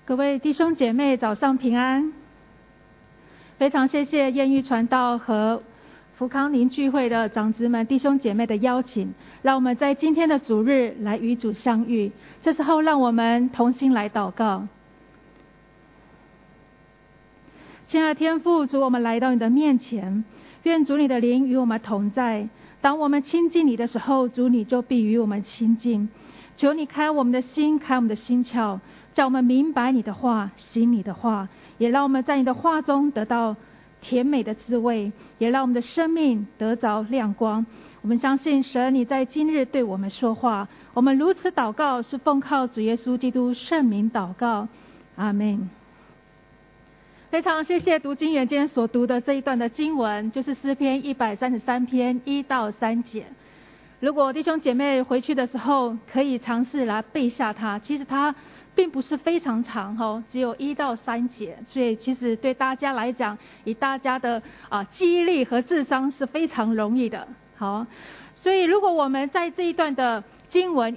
各位弟兄姐妹早上平安。非常谢谢艳遇传道和福康宁聚会的长子们弟兄姐妹的邀请，让我们在今天的主日来与主相遇。这时候让我们同心来祷告。亲爱的天父，主，我们来到你的面前，愿主你的灵与我们同在。当我们亲近你的时候，主你就必与我们亲近。求你开我们的心，开我们的心窍，叫我们明白你的话，行你的话，也让我们在你的话中得到甜美的滋味，也让我们的生命得着亮光。我们相信神你在今日对我们说话，我们如此祷告是奉靠主耶稣基督圣名祷告，阿们。非常谢谢读经员今天所读的这一段的经文，就是诗篇133篇1到3节。如果弟兄姐妹回去的时候可以尝试来背下它，其实它并不是非常长，只有1到3节，所以其实对大家来讲，以大家的记忆力和智商是非常容易的。好，所以如果我们在这一段的经文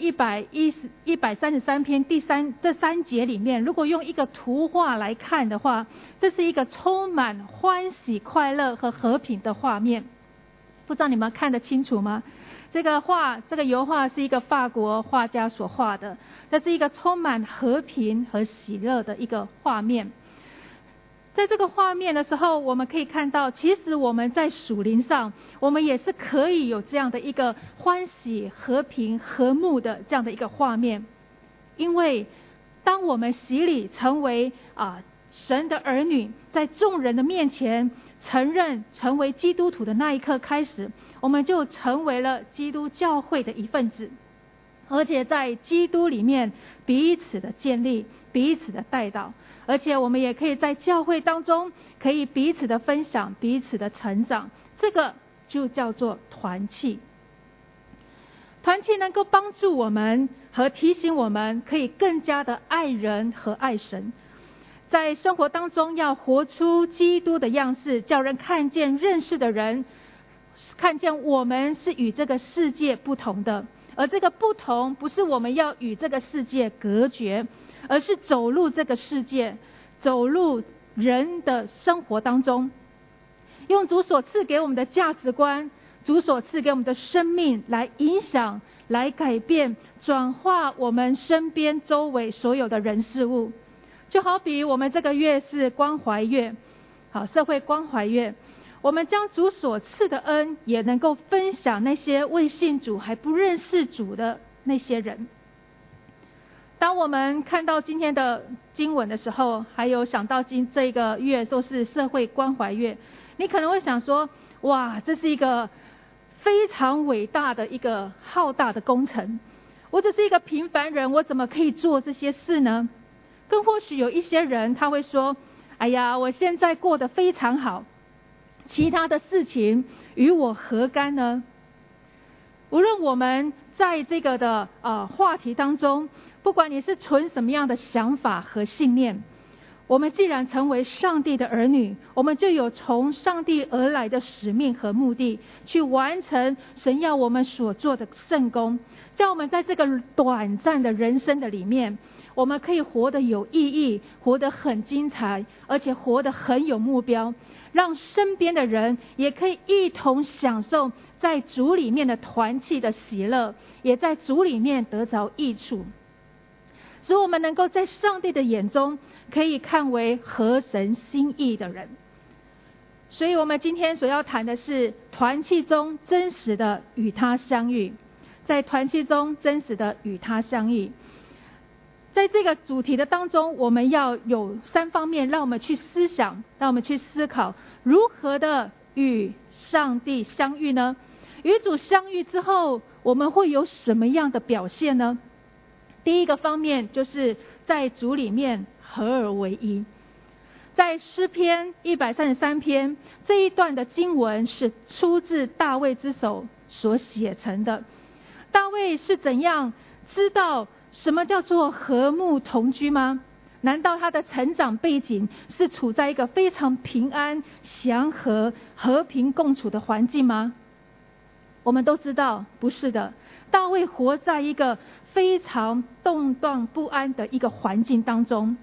133篇这3节里面，如果用一个图画来看的话，这是一个充满欢喜快乐和和平的画面。不知道你们看得清楚吗？这个油画是一个法国画家所画的，这是一个充满和平和喜乐的一个画面。在这个画面的时候，我们可以看到，其实我们在属灵上，我们也是可以有这样的一个欢喜、和平、和睦的这样的一个画面。因为当我们洗礼成为神的儿女，在众人的面前承认成为基督徒的那一刻开始，我们就成为了基督教会的一份子，而且在基督里面彼此的建立，彼此的带导，而且我们也可以在教会当中可以彼此的分享，彼此的成长，这个就叫做团契。团契能够帮助我们和提醒我们可以更加的爱人和爱神，在生活当中要活出基督的样式，叫人看见认识的人看见我们是与这个世界不同的，而这个不同不是我们要与这个世界隔绝，而是走入这个世界，走入人的生活当中，用主所赐给我们的价值观，主所赐给我们的生命来影响，来改变，转化我们身边周围所有的人事物。就好比我们这个月是关怀月，社会关怀月，我们将主所赐的恩也能够分享那些未信主还不认识主的那些人。当我们看到今天的经文的时候，还有想到这个月都是社会关怀月，你可能会想说，哇，这是一个非常伟大的一个浩大的工程，我只是一个平凡人，我怎么可以做这些事呢？更或许有一些人他会说，哎呀，我现在过得非常好，其他的事情与我何干呢？无论我们在这个的话题当中，不管你是存什么样的想法和信念，我们既然成为上帝的儿女，我们就有从上帝而来的使命和目的，去完成神要我们所做的圣工，叫我们在这个短暂的人生的里面，我们可以活得有意义，活得很精彩，而且活得很有目标，让身边的人也可以一同享受在主里面的团契的喜乐，也在主里面得着益处，使我们能够在上帝的眼中可以看为合神心意的人。所以我们今天所要谈的是团契中真实的与他相遇，在团契中真实的与他相遇。在这个主题的当中，我们要有3方面让我们去思想，让我们去思考如何的与上帝相遇呢？与主相遇之后，我们会有什么样的表现呢？第一个方面就是在主里面合而为一。在诗篇133篇这一段的经文是出自大卫之手所写成的。大卫是怎样知道什么叫做和睦同居吗？难道他的成长背景是处在一个非常平安、祥和、和平共处的环境吗？我们都知道不是的。大卫活在一个非常动荡不安的一个环境当中，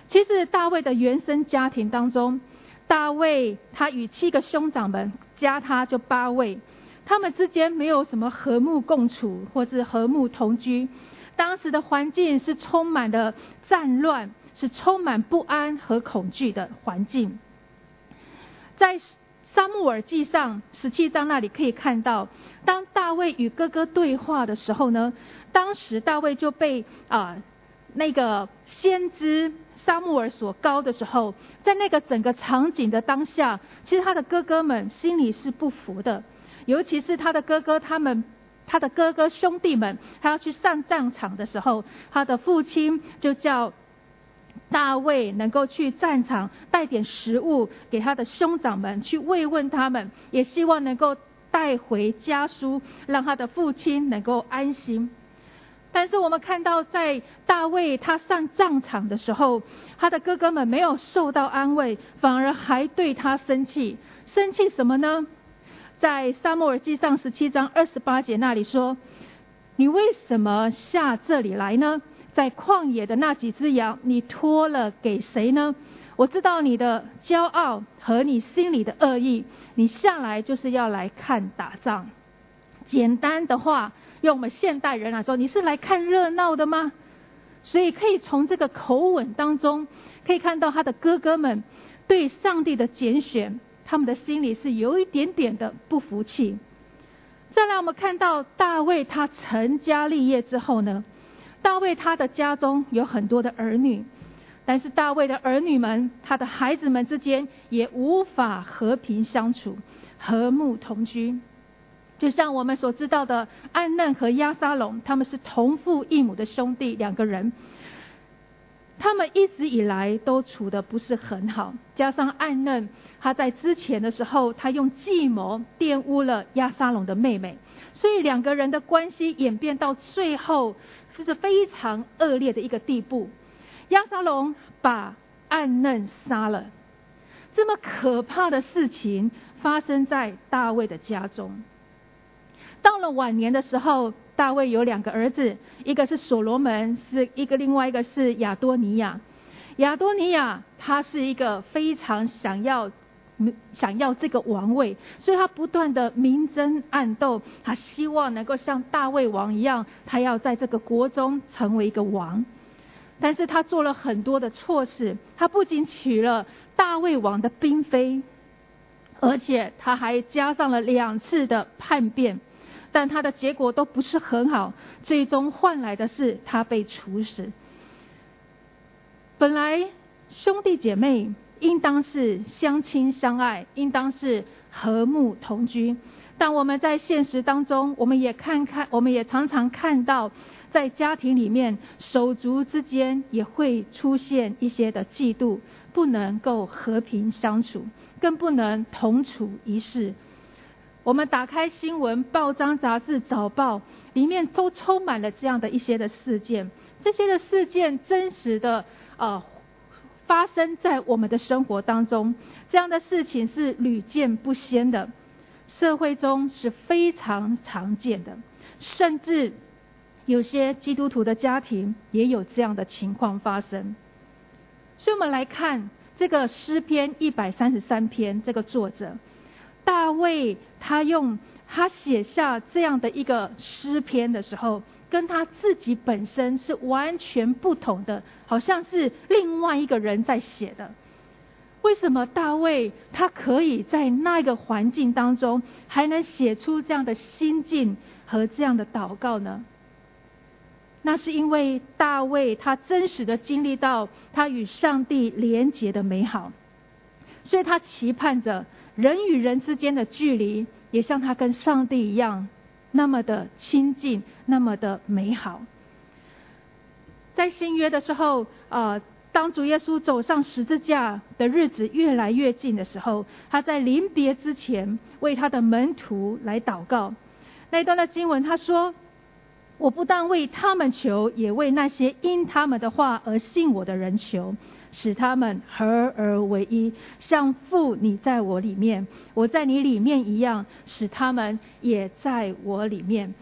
其实大卫的原生家庭当中，大卫他与7个兄长们加他就8位，他们之间没有什么和睦共处或是和睦同居。当时的环境是充满了战乱，是充满不安和恐惧的环境。在撒母耳记上17章那里可以看到，当大卫与哥哥对话的时候呢，当时大卫就被那个先知撒母耳所膏的时候，在那个整个场景的当下，其实他的哥哥们心里是不服的，尤其是他的哥哥兄弟们，他要去上战场的时候，他的父亲就叫大卫能够去战场带点食物给他的兄长们去慰问他们，也希望能够带回家书，让他的父亲能够安心。但是我们看到在大卫他上战场的时候，他的哥哥们没有受到安慰，反而还对他生气。生气什么呢？在撒母耳记上17章28节那里说，你为什么下这里来呢？在旷野的那几只羊你托了给谁呢？我知道你的骄傲和你心里的恶意，你下来就是要来看打仗。简单的话用我们现代人来说，你是来看热闹的吗？所以可以从这个口吻当中可以看到他的哥哥们对上帝的拣选，他们的心里是有一点点的不服气。再来我们看到大卫他成家立业之后呢，大卫他的家中有很多的儿女，但是大卫的儿女们，他的孩子们之间也无法和平相处，和睦同居。就像我们所知道的暗嫩和押沙龙，他们是同父异母的兄弟2个人，他们一直以来都处得不是很好，加上暗嫩他在之前的时候他用计谋玷污了押沙龙的妹妹，所以2个人的关系演变到最后是非常恶劣的一个地步。押沙龙把暗嫩杀了，这么可怕的事情发生在大卫的家中。到了晚年的时候，大卫有2个儿子，一个是所罗门，另外一个是亚多尼亚。亚多尼亚他是一个非常想要这个王位，所以他不断的明争暗斗，他希望能够像大卫王一样，他要在这个国中成为一个王。但是他做了很多的错事，他不仅娶了大卫王的嫔妃，而且他还加上了2次的叛变，但他的结果都不是很好，最终换来的是他被处死。本来兄弟姐妹应当是相亲相爱，应当是和睦同居，但我们在现实当中，我们也常常看到在家庭里面手足之间也会出现一些的嫉妒，不能够和平相处，更不能同处一室。我们打开新闻、报章、杂志、早报，里面都充满了这样的一些的事件。这些的事件真实的发生在我们的生活当中，这样的事情是屡见不鲜的，社会中是非常常见的，甚至有些基督徒的家庭也有这样的情况发生。所以我们来看这个诗篇133篇，这个作者大卫他写下这样的一个诗篇的时候，跟他自己本身是完全不同的，好像是另外一个人在写的。为什么大卫他可以在那个环境当中还能写出这样的心境和这样的祷告呢？那是因为大卫他真实的经历到他与上帝连结的美好，所以他期盼着人与人之间的距离也像他跟上帝一样那么的亲近，那么的美好。在新约的时候当主耶稣走上十字架的日子越来越近的时候，他在临别之前为他的门徒来祷告。那一段的经文他说，我不但为他们求，也为那些因他们的话而信我的人求，使他们合而为一，像父你在我里面，我在你里面一样，使他们也在我里面。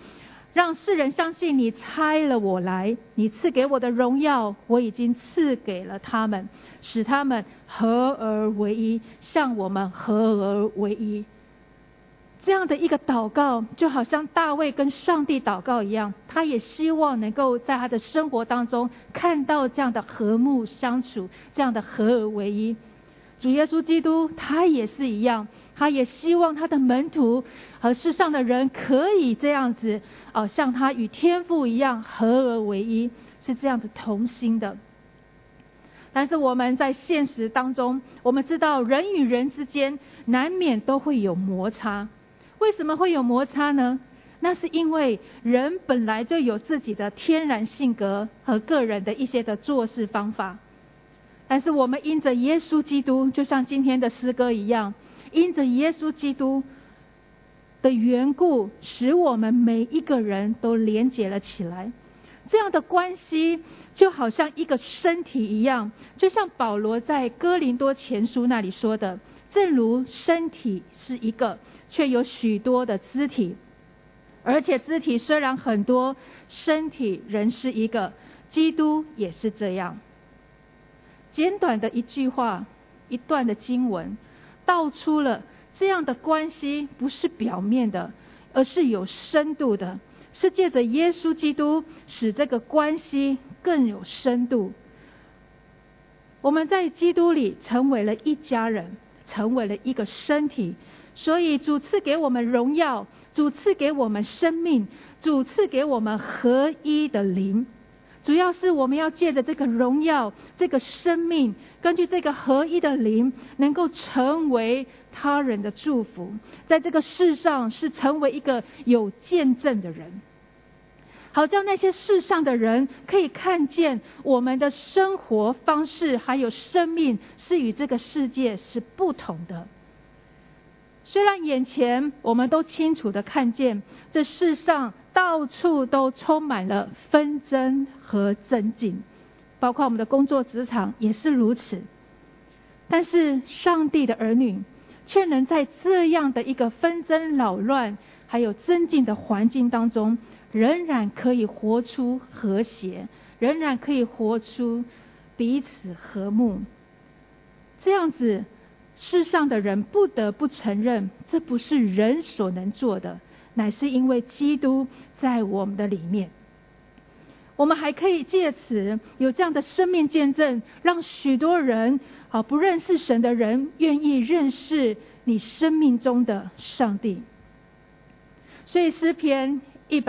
让世人相信你差了我来，你赐给我的荣耀，我已经赐给了他们，使他们合而为一，像我们合而为一。这样的一个祷告，就好像大卫跟上帝祷告一样，他也希望能够在他的生活当中看到这样的和睦相处，这样的合而为一。主耶稣基督他也是一样，他也希望他的门徒和世上的人可以这样子像他与天父一样合而为一，是这样子同心的。但是我们在现实当中，我们知道人与人之间难免都会有摩擦。为什么会有摩擦呢？那是因为人本来就有自己的天然性格和个人的一些的做事方法。但是我们因着耶稣基督，就像今天的诗歌一样，因着耶稣基督的缘故，使我们每一个人都连结了起来。这样的关系就好像一个身体一样，就像保罗在哥林多前书那里说的，正如身体是一个，却有许多的肢体，而且肢体虽然很多，身体仍是一个。基督也是这样。简短的一句话，一段的经文，道出了这样的关系不是表面的，而是有深度的，是借着耶稣基督使这个关系更有深度。我们在基督里成为了一家人，成为了一个身体，所以主赐给我们荣耀，主赐给我们生命，主赐给我们合一的灵。主要是我们要借着这个荣耀，这个生命，根据这个合一的灵，能够成为他人的祝福，在这个世上是成为一个有见证的人，好叫那些世上的人可以看见我们的生活方式还有生命是与这个世界是不同的。虽然眼前我们都清楚的看见这世上到处都充满了纷争和争竞，包括我们的工作职场也是如此，但是上帝的儿女却能在这样的一个纷争扰乱还有争竞的环境当中，仍然可以活出和谐，仍然可以活出彼此和睦。这样子世上的人不得不承认，这不是人所能做的，乃是因为基督在我们的里面。我们还可以借此有这样的生命见证，让许多人不认识神的人愿意认识你生命中的上帝。所以诗篇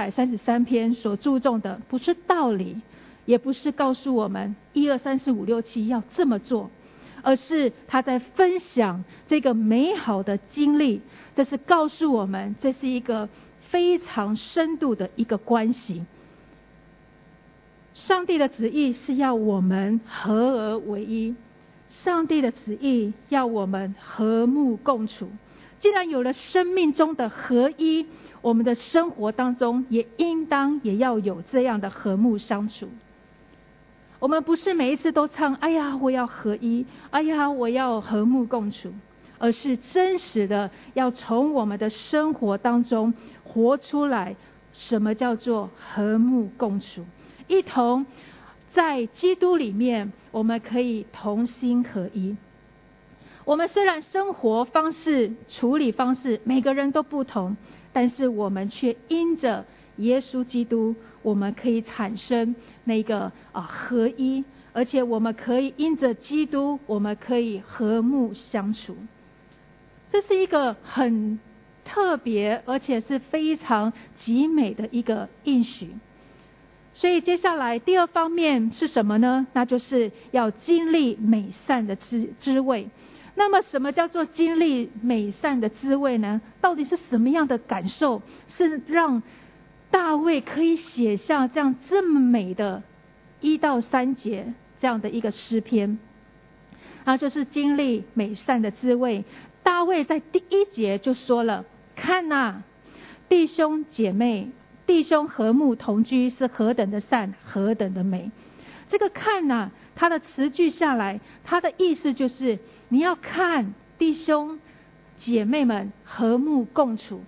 133篇所注重的不是道理，也不是告诉我们1、2、3、4、5、6、7要这么做，而是他在分享这个美好的经历。这是告诉我们，这是一个非常深度的一个关系。上帝的旨意是要我们合而为一，上帝的旨意要我们和睦共处。既然有了生命中的合一，我们的生活当中也应当也要有这样的和睦相处。我们不是每一次都唱哎呀我要合一，哎呀我要和睦共处，而是真实的要从我们的生活当中活出来，什么叫做和睦共处，一同在基督里面我们可以同心合一。我们虽然生活方式处理方式每个人都不同，但是我们却因着耶稣基督，我们可以产生那个合一，而且我们可以因着基督，我们可以和睦相处。这是一个很特别而且是非常极美的一个应许。所以接下来第二方面是什么呢？那就是要经历美善的滋味。那么什么叫做经历美善的滋味呢？到底是什么样的感受，是让大卫可以写下这么美的1到3节这样的一个诗篇？就是经历美善的滋味。大卫在第1节就说了，看哪，弟兄姐妹，弟兄和睦同居是何等的善，何等的美。这个看哪，它的词句下来，它的意思就是你要看弟兄姐妹们和睦共处，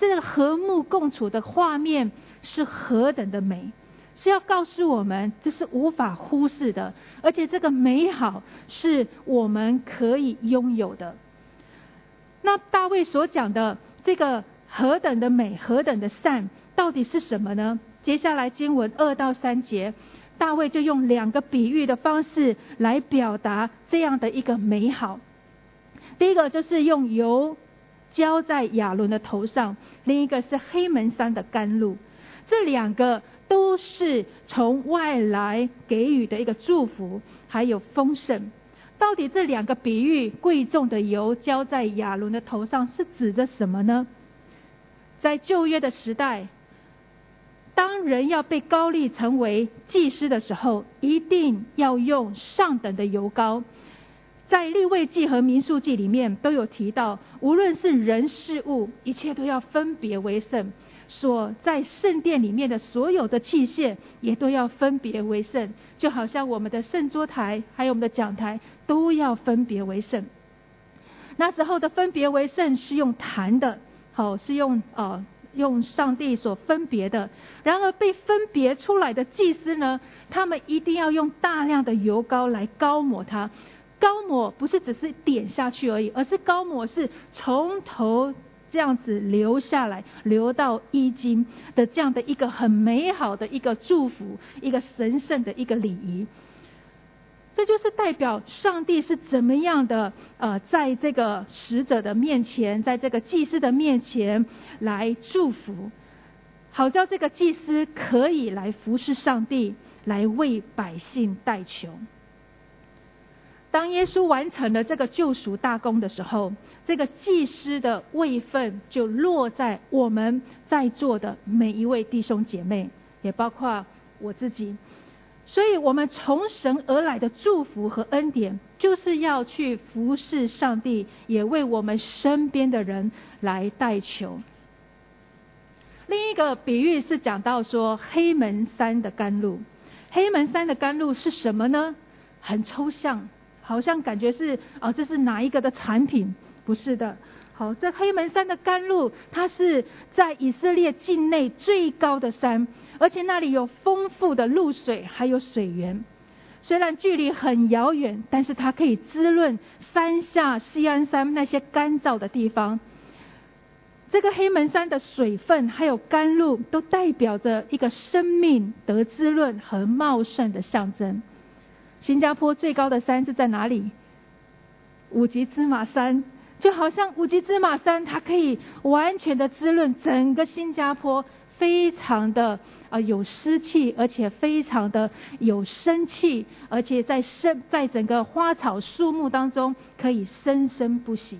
这个和睦共处的画面是何等的美，是要告诉我们这是无法忽视的，而且这个美好是我们可以拥有的。那大卫所讲的这个何等的美，何等的善，到底是什么呢？接下来经文2到3节，大卫就用2个比喻的方式来表达这样的一个美好。第一个就是用油浇在亚伦的头上，另一个是黑门山的甘露，这2个都是从外来给予的一个祝福还有丰盛。到底这2个比喻，贵重的油浇在亚伦的头上是指着什么呢？在旧约的时代，当人要被膏立成为祭司的时候，一定要用上等的油膏。在利未记和民数记里面都有提到，无论是人事物，一切都要分别为圣，所在圣殿里面的所有的器械也都要分别为圣，就好像我们的圣桌台还有我们的讲台都要分别为圣。那时候的分别为圣是用坛的，是用上帝所分别的。然而被分别出来的祭司呢，他们一定要用大量的油膏来膏抹它。膏抹不是只是点下去而已，而是膏抹是从头这样子流下来，流到衣襟的这样的一个很美好的一个祝福，一个神圣的一个礼仪。这就是代表上帝是怎么样的在这个使者的面前，在这个祭司的面前来祝福，好叫这个祭司可以来服侍上帝，来为百姓代求。当耶稣完成了这个救赎大功的时候，这个祭司的位分就落在我们在座的每一位弟兄姐妹，也包括我自己。所以我们从神而来的祝福和恩典，就是要去服侍上帝，也为我们身边的人来代求。另一个比喻是讲到说黑门山的甘露。黑门山的甘露是什么呢？很抽象，好像感觉是这是哪一个的产品？不是的。好，这黑门山的甘露，它是在以色列境内最高的山，而且那里有丰富的露水还有水源。虽然距离很遥远，但是它可以滋润山下锡安山那些干燥的地方。这个黑门山的水分还有甘露，都代表着一个生命得滋润和茂盛的象征。新加坡最高的山是在哪里？五级芝麻山。就好像五级芝麻山，它可以完全的滋润整个新加坡，非常的有湿气，而且非常的有生气，而且在整个花草树木当中可以生生不息。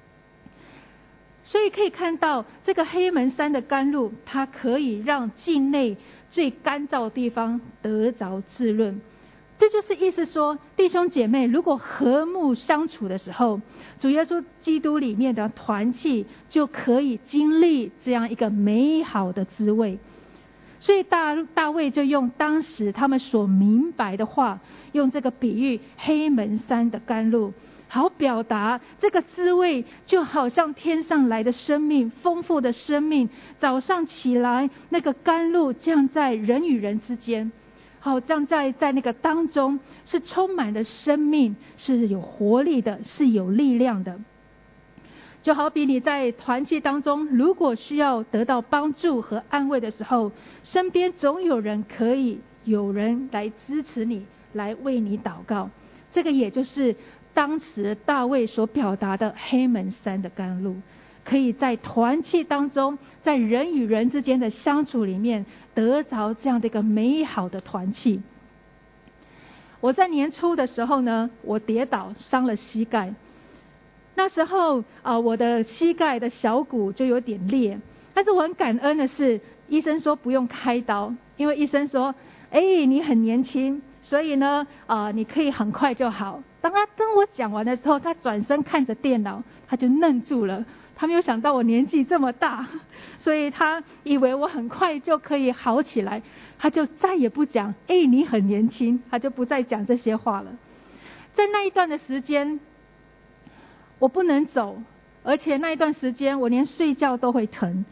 所以可以看到这个黑门山的甘露，它可以让境内最干燥的地方得着滋润。这就是意思说，弟兄姐妹如果和睦相处的时候，主耶稣基督里面的团契就可以经历这样一个美好的滋味。所以大卫就用当时他们所明白的话，用这个比喻黑门山的甘露，好表达这个滋味就好像天上来的生命，丰富的生命，早上起来那个甘露降在人与人之间，好像在那个当中是充满了生命，是有活力的，是有力量的。就好比你在团契当中，如果需要得到帮助和安慰的时候，身边总有人来支持你，来为你祷告。这个也就是当时大卫所表达的黑门山的甘露，可以在团契当中，在人与人之间的相处里面得着这样的一个美好的团契。我在年初的时候呢，我跌倒伤了膝盖。那时候我的膝盖的小骨就有点裂，但是我很感恩的是，医生说不用开刀，因为医生说你很年轻，所以呢你可以很快就好。当他跟我讲完的时候，他转身看着电脑，他就愣住了。他没有想到我年纪这么大，所以他以为我很快就可以好起来，他就再也不讲你很年轻，他就不再讲这些话了。在那一段的时间，我不能走，而且那一段时间我连睡觉都会疼。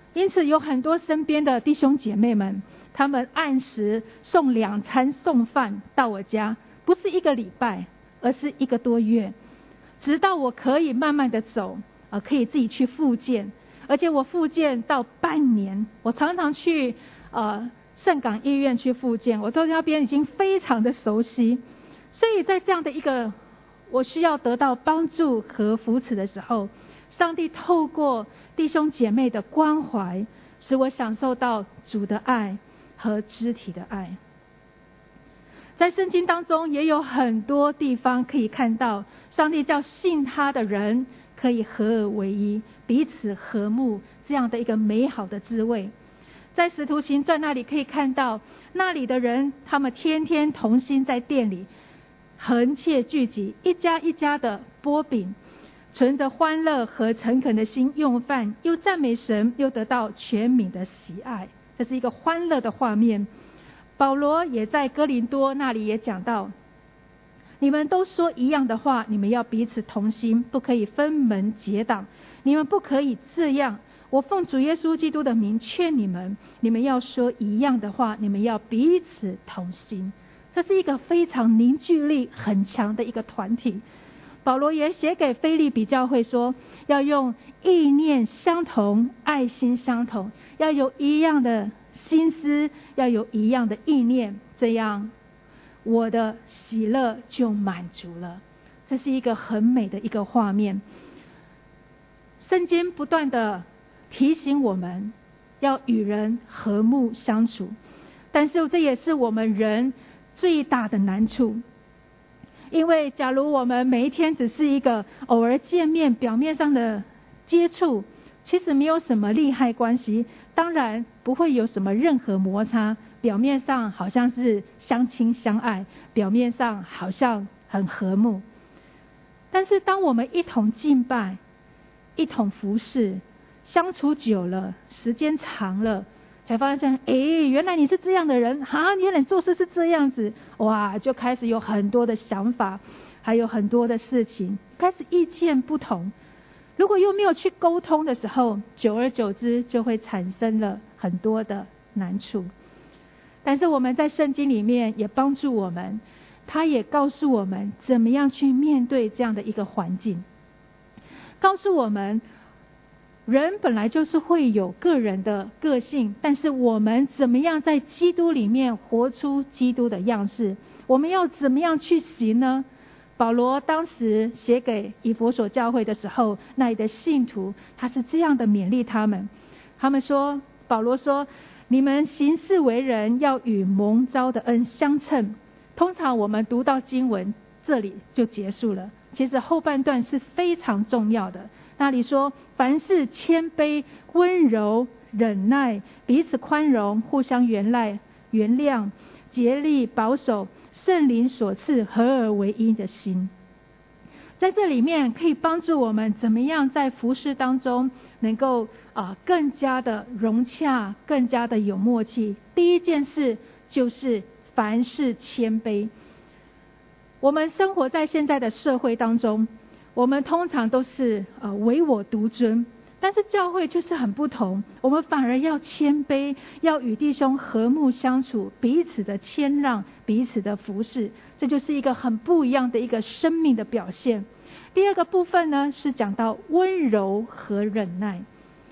因此有很多身边的弟兄姐妹们，他们按时送2餐送饭到我家，不是1个礼拜，而是1个多月，直到我可以慢慢的走，可以自己去复健，而且我复健到半年，我常常去盛港医院去复健，我对那边已经非常的熟悉。所以在这样的一个我需要得到帮助和扶持的时候，上帝透过弟兄姐妹的关怀，使我享受到主的爱和肢体的爱。在圣经当中也有很多地方可以看到，上帝叫信他的人可以合而为一，彼此和睦，这样的一个美好的滋味。在使徒行传那里可以看到，那里的人他们天天同心在店里恒切聚集，一家一家的擘饼，存着欢乐和诚恳的心用饭，又赞美神，又得到全民的喜爱。这是一个欢乐的画面。保罗也在哥林多那里也讲到，你们都说一样的话，你们要彼此同心，不可以分门结党，你们不可以这样。我奉主耶稣基督的名劝你们，你们要说一样的话，你们要彼此同心。这是一个非常凝聚力很强的一个团体。保罗也写给腓立比教会说，要用意念相同，爱心相同，要有一样的心思，要有一样的意念，这样我的喜乐就满足了。这是一个很美的一个画面。圣经不断的提醒我们要与人和睦相处，但是这也是我们人最大的难处。因为假如我们每一天只是一个偶尔见面，表面上的接触，其实没有什么利害关系，当然不会有什么任何摩擦，表面上好像是相亲相爱，表面上好像很和睦。但是当我们一同敬拜，一同服侍，相处久了，时间长了，才发现原来你是这样的人啊，原来你做事是这样子，哇，就开始有很多的想法，还有很多的事情开始意见不同。如果又没有去沟通的时候，久而久之就会产生了很多的难处。但是我们在圣经里面也帮助我们，他也告诉我们怎么样去面对这样的一个环境，告诉我们人本来就是会有个人的个性，但是我们怎么样在基督里面活出基督的样式，我们要怎么样去行呢？保罗当时写给以弗所教会的时候，那里的信徒他是这样的勉励他们，保罗说，你们行事为人要与蒙召的恩相称。通常我们读到经文这里就结束了，其实后半段是非常重要的。那里说，凡事谦卑、温柔、忍耐，彼此宽容，互相原谅，竭力保守圣灵所赐合而为一的心。在这里面可以帮助我们怎么样在服事当中能够更加的融洽，更加的有默契。第一件事就是凡事谦卑。我们生活在现在的社会当中，我们通常都是唯我独尊，但是教会就是很不同，我们反而要谦卑，要与弟兄和睦相处，彼此的谦让，彼此的服侍，这就是一个很不一样的一个生命的表现。第二个部分呢，是讲到温柔和忍耐。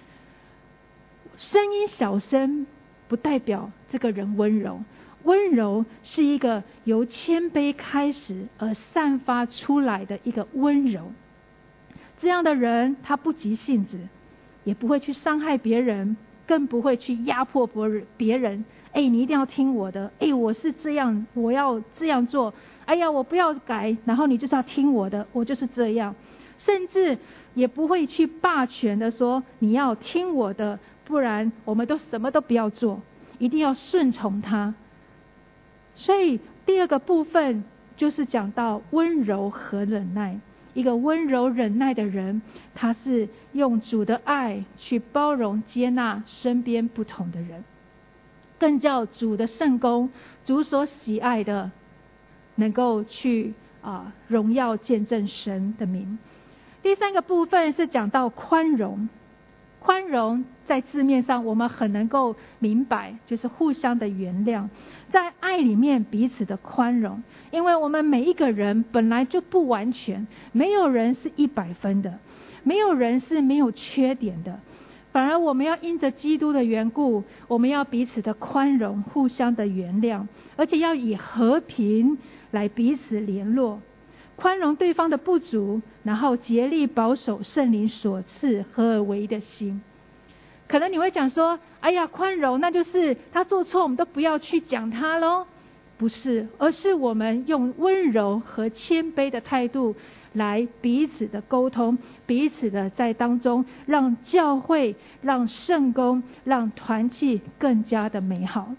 声音小声不代表这个人温柔，温柔是一个由谦卑开始而散发出来的一个温柔。这样的人他不急性子，也不会去伤害别人，更不会去压迫别人。你一定要听我的，我是这样，我要这样做，我不要改，然后你就是要听我的，我就是这样。甚至也不会去霸权的说你要听我的，不然我们都什么都不要做，一定要顺从他。所以第二个部分就是讲到温柔和忍耐。一个温柔忍耐的人，他是用主的爱去包容接纳身边不同的人，更叫主的圣工，主所喜爱的能够去荣耀见证神的名。第三个部分是讲到宽容。 宽容在字面上我们很能够明白，就是互相的原谅，在爱里面彼此的宽容。因为我们每一个人本来就不完全，没有人是100分的，没有人是没有缺点的，反而我们要因着基督的缘故，我们要彼此的宽容，互相的原谅，而且要以和平来彼此联络，宽容对方的不足，然后竭力保守圣灵所赐合而为一的心。可能你会讲说，哎呀，宽容那就是他做错我们都不要去讲他咯。不是，而是我们用温柔和谦卑的态度来彼此的沟通，彼此的在当中让教会，让圣工，让团契更加的美好。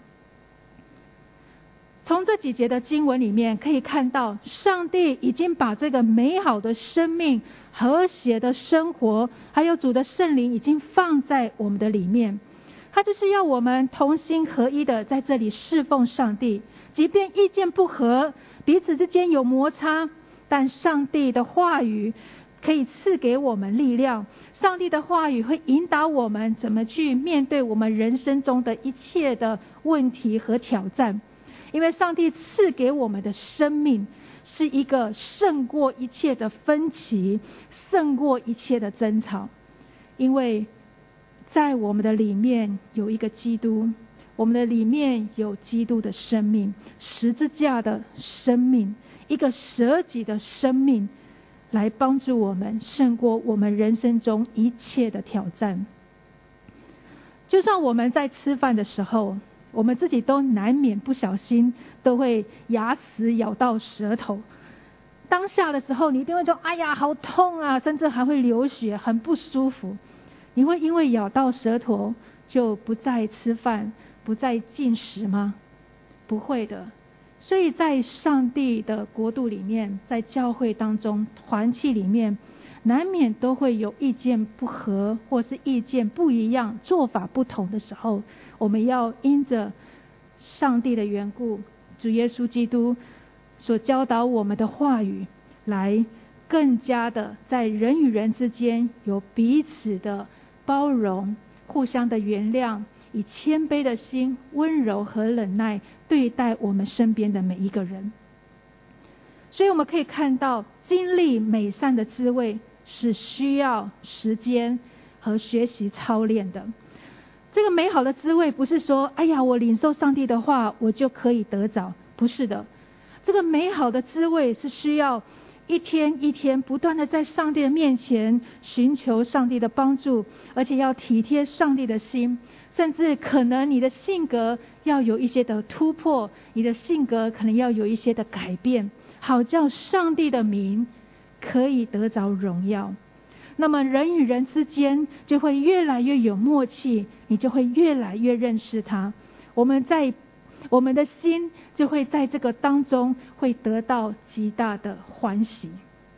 从这几节的经文里面可以看到，上帝已经把这个美好的生命、和谐的生活，还有主的圣灵已经放在我们的里面。他就是要我们同心合一的在这里侍奉上帝，即便意见不合，彼此之间有摩擦，但上帝的话语可以赐给我们力量，上帝的话语会引导我们怎么去面对我们人生中的一切的问题和挑战。因为上帝赐给我们的生命是一个胜过一切的分歧，胜过一切的争吵。因为在我们的里面有一个基督，我们的里面有基督的生命，十字架的生命，一个舍己的生命，来帮助我们胜过我们人生中一切的挑战。就算我们在吃饭的时候，我们自己都难免不小心都会牙齿咬到舌头，当下的时候你一定会说，哎呀好痛啊，甚至还会流血，很不舒服。你会因为咬到舌头就不再吃饭，不再进食吗？不会的。所以在上帝的国度里面，在教会当中，团契里面，难免都会有意见不合，或是意见不一样，做法不同的时候，我们要因着上帝的缘故，主耶稣基督所教导我们的话语，来更加的在人与人之间有彼此的包容，互相的原谅，以谦卑的心，温柔和忍耐对待我们身边的每一个人。所以我们可以看到，经历美善的滋味是需要时间和学习操练的。这个美好的滋味不是说，哎呀，我领受上帝的话我就可以得着，不是的。这个美好的滋味是需要一天一天不断的在上帝的面前寻求上帝的帮助，而且要体贴上帝的心，甚至可能你的性格要有一些的突破，你的性格可能要有一些的改变，好叫上帝的名可以得着荣耀。那么人与人之间就会越来越有默契，你就会越来越认识他，我们的心就会在这个当中会得到极大的欢喜。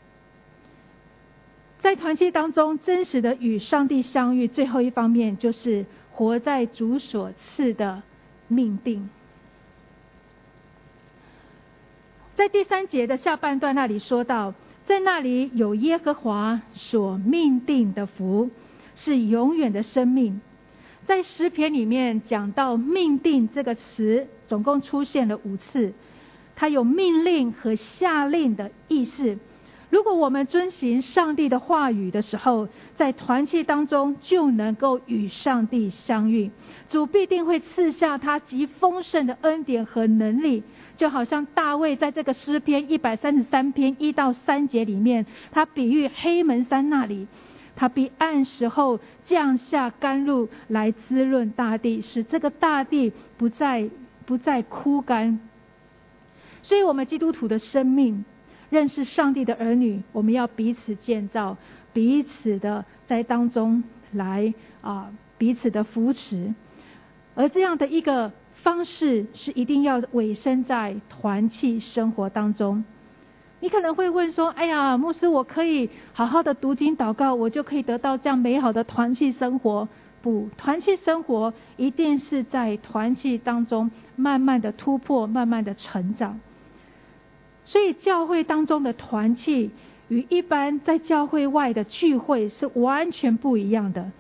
在团契当中真实的与上帝相遇，最后一方面就是活在主所赐的命定。在第3节的下半段那里说到，在那里有耶和华所命定的福，是永远的生命。在诗篇里面讲到命定这个词总共出现了5次，它有命令和下令的意思。如果我们遵行上帝的话语的时候，在团契当中就能够与上帝相遇，主必定会赐下他极丰盛的恩典和能力。就好像大卫在这个诗篇133篇1到3节里面，他比喻黑门山那里，他必按时候降下甘露来滋润大地，使这个大地不再枯干。所以我们基督徒的生命，认识上帝的儿女，我们要彼此建造，彼此的在当中来彼此的扶持。而这样的一个方式是一定要委身在团契生活当中。你可能会问说，哎呀，牧师，我可以好好的读经祷告，我就可以得到这样美好的团契生活？不，团契生活一定是在团契当中慢慢的突破，慢慢的成长。所以教会当中的团契与一般在教会外的聚会是完全不一样的。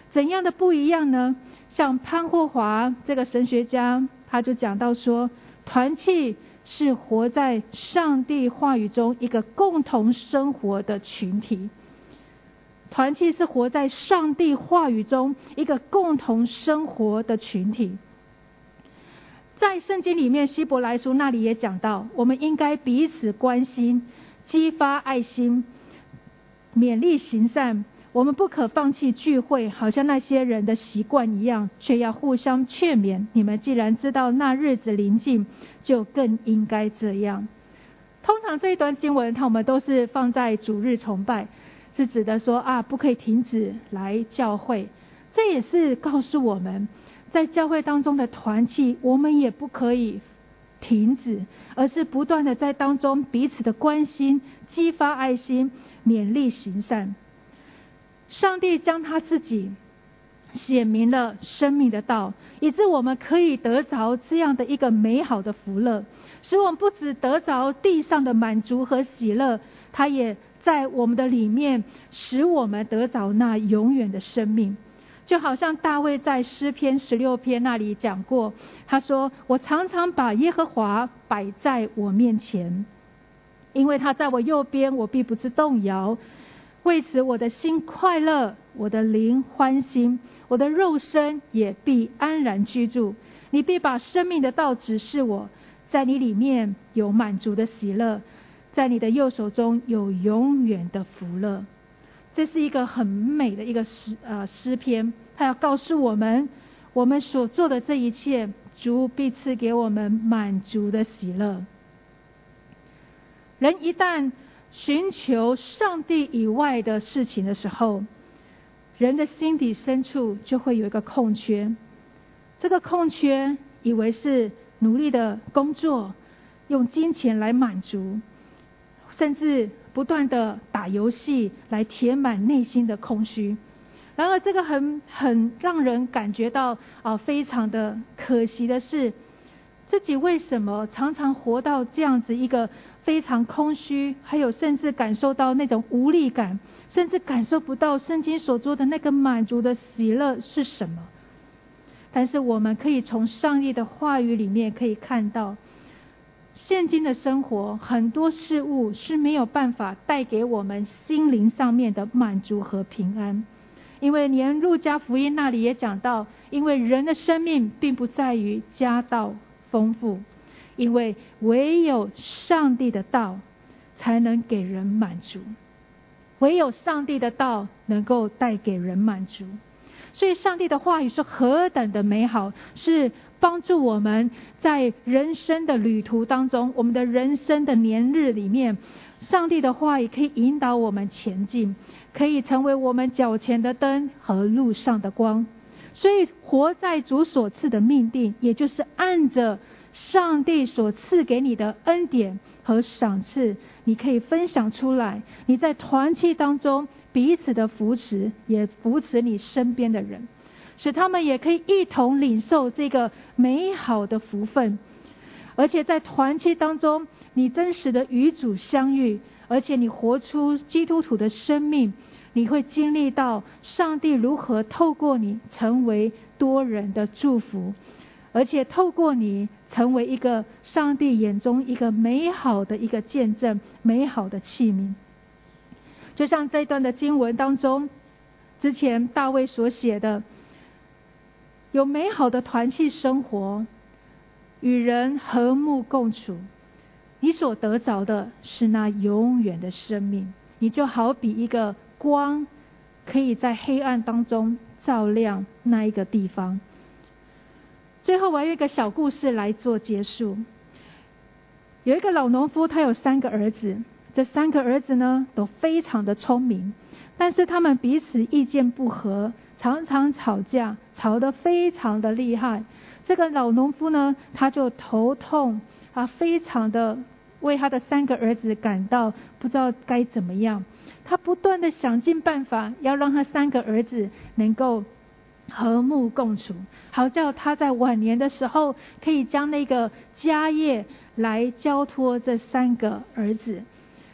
怎样的不一样呢？像潘霍华这个神学家，他就讲到说，团契是活在上帝话语中一个共同生活的群体。团契是活在上帝话语中一个共同生活的群体。在圣经里面，希伯来书那里也讲到，我们应该彼此关心，激发爱心，勉励行善。我们不可放弃聚会，好像那些人的习惯一样，却要互相劝勉。你们既然知道那日子临近，就更应该这样。通常这一段经文，我们都是放在主日崇拜，是指的说不可以停止来教会。这也是告诉我们，在教会当中的团契，我们也不可以停止，而是不断的在当中彼此的关心，激发爱心，勉励行善。上帝将他自己显明了生命的道，以致我们可以得着这样的一个美好的福乐，使我们不只得着地上的满足和喜乐，他也在我们的里面使我们得着那永远的生命。就好像大卫在诗篇16篇那里讲过，他说，我常常把耶和华摆在我面前，因为他在我右边，我必不致动摇。为此我的心快乐，我的灵欢欣，我的肉身也必安然居住。你必把生命的道指示我，在你里面有满足的喜乐，在你的右手中有永远的福乐。这是一个很美的一个诗篇，它要告诉我们，我们所做的这一切，主必赐给我们满足的喜乐。人一旦寻求上帝以外的事情的时候，人的心底深处就会有一个空缺。这个空缺以为是努力的工作，用金钱来满足，甚至不断的打游戏来填满内心的空虚。然而这个很让人感觉到非常的可惜的是，自己为什么常常活到这样子一个非常空虚，还有甚至感受到那种无力感，甚至感受不到圣经所说的那个满足的喜乐是什么。但是我们可以从上帝的话语里面可以看到，现今的生活很多事物是没有办法带给我们心灵上面的满足和平安。因为连路加福音那里也讲到，因为人的生命并不在于家道丰富，因为唯有上帝的道才能给人满足，唯有上帝的道能够带给人满足。所以上帝的话语是何等的美好，是帮助我们在人生的旅途当中，我们的人生的年日里面，上帝的话语可以引导我们前进，可以成为我们脚前的灯和路上的光。所以活在主所赐的命定，也就是按着上帝所赐给你的恩典和赏赐，你可以分享出来。你在团契当中彼此的扶持，也扶持你身边的人，使他们也可以一同领受这个美好的福分。而且在团契当中，你真实的与主相遇，而且你活出基督徒的生命，你会经历到上帝如何透过你成为多人的祝福，而且透过你成为一个上帝眼中一个美好的一个见证，美好的器皿。就像这段的经文当中，之前大卫所写的，有美好的团契生活，与人和睦共处，你所得着的是那永远的生命。你就好比一个光，可以在黑暗当中照亮那一个地方。最后我要用一个小故事来做结束。有一个老农夫，他有3个儿子，这3个儿子呢都非常的聪明，但是他们彼此意见不合，常常吵架，吵得非常的厉害。这个老农夫呢，他就头痛，非常的为他的3个儿子感到不知道该怎么样。他不断的想尽办法，要让他3个儿子能够和睦共处，好叫他在晚年的时候可以将那个家业来交托这3个儿子。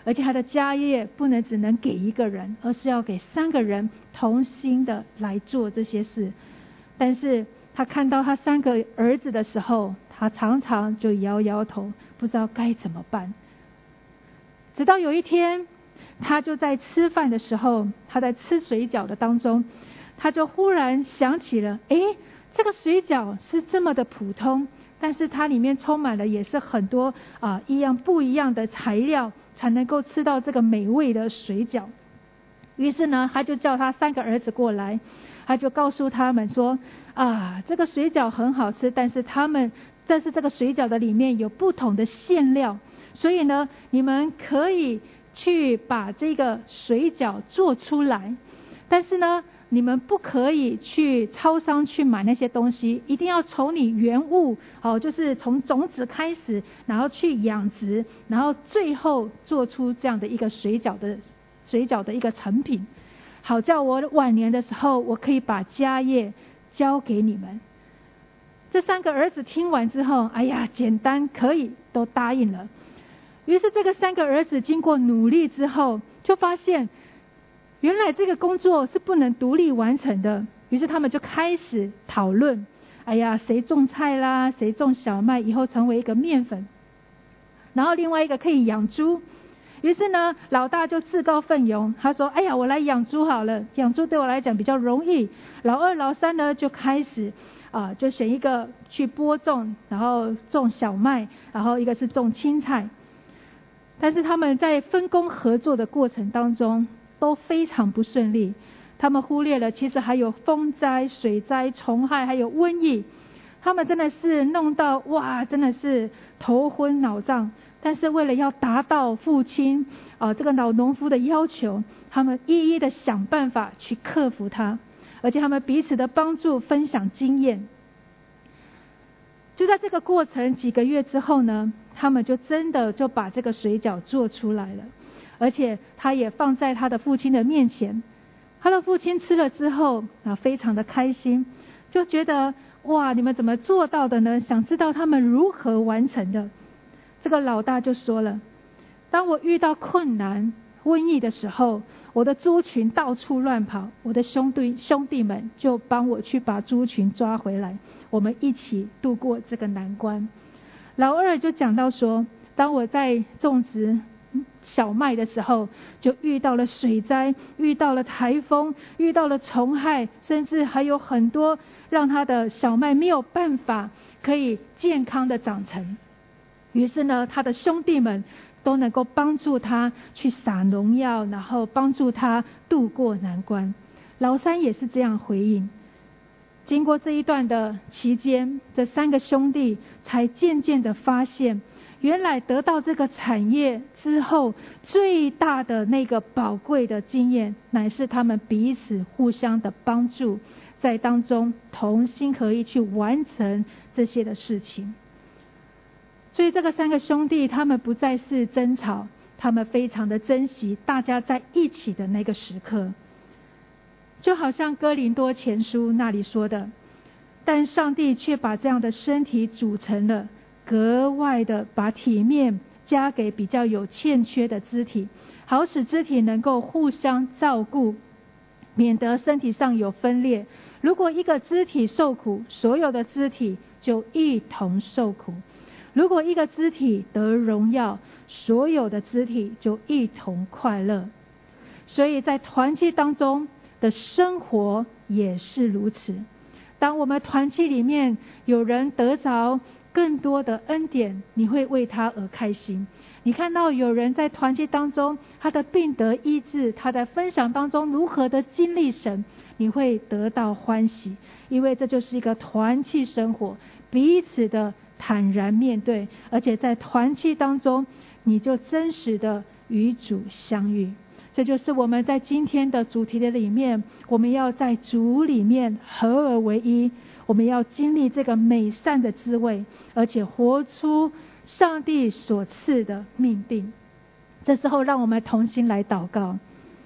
而且他的家业不能只能给一个人，而是要给3个人同心的来做这些事。但是他看到他3个儿子的时候，他常常就摇摇头，不知道该怎么办。直到有一天，他就在吃饭的时候，他在吃水饺的当中，他就忽然想起了，这个水饺是这么的普通，但是它里面充满了也是很多一样不一样的材料，才能够吃到这个美味的水饺。于是呢，他就叫他3个儿子过来，他就告诉他们说，这个水饺很好吃，但是这个水饺的里面有不同的馅料，所以呢，你们可以去把这个水饺做出来，但是呢，你们不可以去超商去买那些东西，一定要从你原物，就是从种子开始，然后去养殖，然后最后做出这样的一个水饺的一个成品，好叫我晚年的时候，我可以把家业交给你们。这3个儿子听完之后，简单，可以，都答应了。于是这个3个儿子经过努力之后，就发现原来这个工作是不能独立完成的。于是他们就开始讨论，谁种菜啦，谁种小麦，以后成为一个面粉，然后另外一个可以养猪。于是呢，老大就自告奋勇，他说，我来养猪好了，养猪对我来讲比较容易。老二老三呢，就开始就选一个去播种，然后种小麦，然后一个是种青菜。但是他们在分工合作的过程当中都非常不顺利，他们忽略了其实还有风灾、水灾、虫害，还有瘟疫。他们真的是弄到真的是头昏脑胀。但是为了要达到父亲这个老农夫的要求，他们一一的想办法去克服它，而且他们彼此的帮助，分享经验。就在这个过程几个月之后呢，他们就真的就把这个水饺做出来了，而且他也放在他的父亲的面前。他的父亲吃了之后非常的开心，就觉得你们怎么做到的呢？想知道他们如何完成的。这个老大就说了，当我遇到困难瘟疫的时候，我的猪群到处乱跑，我的兄弟们就帮我去把猪群抓回来，我们一起度过这个难关。老二就讲到说，当我在种植小麦的时候，就遇到了水灾，遇到了台风，遇到了虫害，甚至还有很多让他的小麦没有办法可以健康的长成。于是呢，他的兄弟们都能够帮助他去撒农药，然后帮助他度过难关。老三也是这样回应。经过这一段的期间，这3个兄弟才渐渐的发现，原来得到这个产业之后，最大的那个宝贵的经验，乃是他们彼此互相的帮助，在当中同心合意去完成这些的事情。所以这个3个兄弟，他们不再是争吵，他们非常的珍惜大家在一起的那个时刻。就好像哥林多前书那里说的，但上帝却把这样的身体组成了，格外的把体面加给比较有欠缺的肢体，好使肢体能够互相照顾，免得身体上有分裂。如果一个肢体受苦，所有的肢体就一同受苦；如果一个肢体得荣耀，所有的肢体就一同快乐。所以在团契当中的生活也是如此。当我们团契里面有人得着更多的恩典，你会为他而开心。你看到有人在团契当中，他的病得医治，他在分享当中如何的经历神，你会得到欢喜，因为这就是一个团契生活，彼此的坦然面对，而且在团契当中，你就真实的与主相遇。这就是我们在今天的主题的里面，我们要在主里面合而为一，我们要经历这个美善的滋味，而且活出上帝所赐的命定。这时候让我们同心来祷告。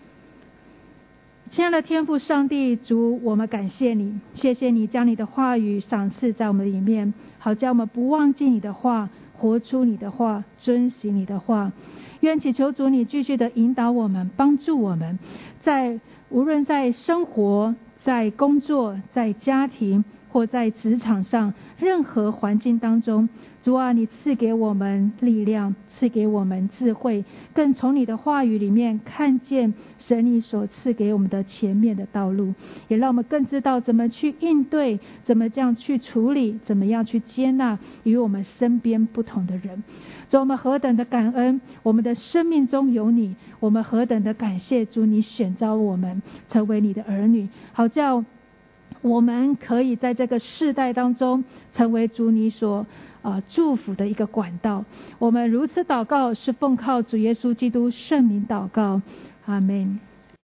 亲爱的天父上帝，主，我们感谢你，谢谢你将你的话语赏赐在我们里面，好叫我们不忘记你的话，活出你的话，遵行你的话。 愿祈求主你继续的引导我们，帮助我们，无论在生活、在工作、在家庭或在职场上任何环境当中，主啊，你赐给我们力量，赐给我们智慧，更从你的话语里面看见神你所赐给我们的前面的道路，也让我们更知道怎么去应对，怎么这样去处理，怎么样去接纳与我们身边不同的人。主，我们何等的感恩，我们的生命中有你，我们何等的感谢主，你选召我们成为你的儿女，好叫我们可以在这个世代当中成为主你所祝福的一个管道。我们如此祷告，是奉靠主耶稣基督圣名祷告，阿们。